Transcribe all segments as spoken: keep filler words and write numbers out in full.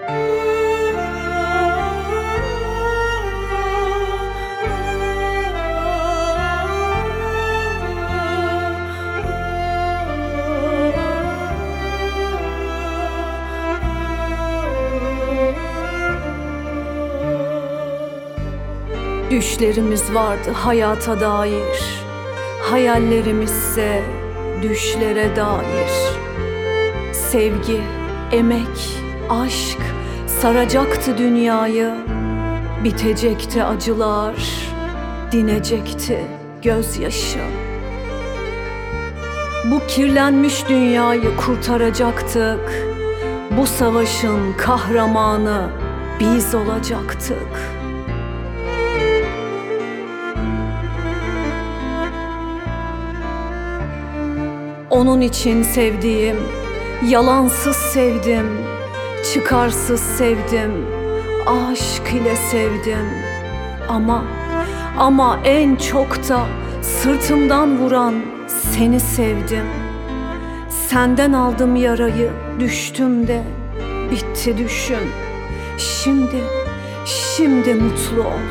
Düşlerimiz vardı hayata dair, hayallerimizse düşlere dair. Sevgi, emek, aşk saracaktı dünyayı, bitecekti acılar, dinecekti gözyaşı. Bu kirlenmiş dünyayı kurtaracaktık, bu savaşın kahramanı biz olacaktık. Onun için sevdiğim, yalansız sevdim, çıkarsız sevdim, aşk ile sevdim. Ama, ama en çok da sırtımdan vuran seni sevdim. Senden aldım yarayı, düştüm de bitti düşün. Şimdi, şimdi mutlu ol.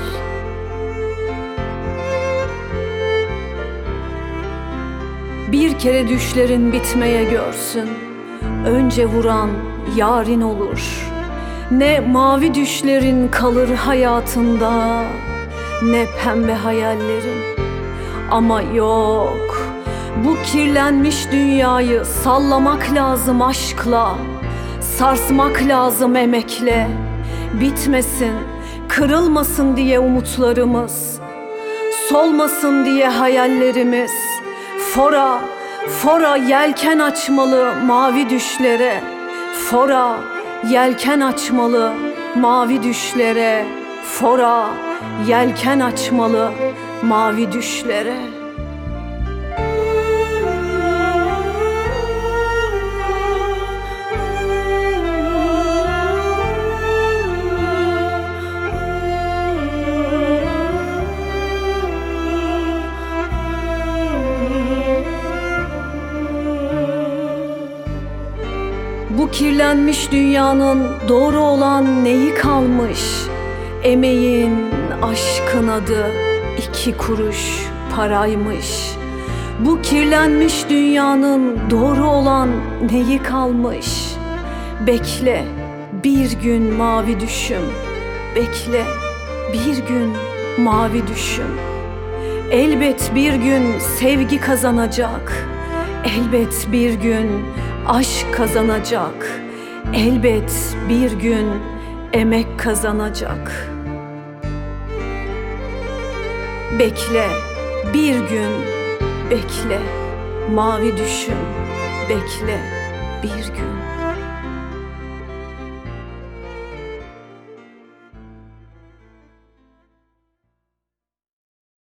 Bir kere düşlerin bitmeye görsün, önce vuran yarın olur. Ne mavi düşlerin kalır hayatında, ne pembe hayallerin. Ama yok, bu kirlenmiş dünyayı sallamak lazım aşkla, sarsmak lazım emekle. Bitmesin, kırılmasın diye umutlarımız, solmasın diye hayallerimiz. Fora, fora yelken açmalı mavi düşlere. Fora, yelken açmalı mavi düşlere. Fora, yelken açmalı mavi düşlere. Bu kirlenmiş dünyanın doğru olan neyi kalmış? Emeğin, aşkın adı iki kuruş paraymış. Bu kirlenmiş dünyanın doğru olan neyi kalmış? Bekle bir gün mavi düşüm, bekle bir gün mavi düşüm. Elbet bir gün sevgi kazanacak, elbet bir gün aşk kazanacak, elbet bir gün emek kazanacak. Bekle, bir gün bekle, mavi düşün, bekle bir gün.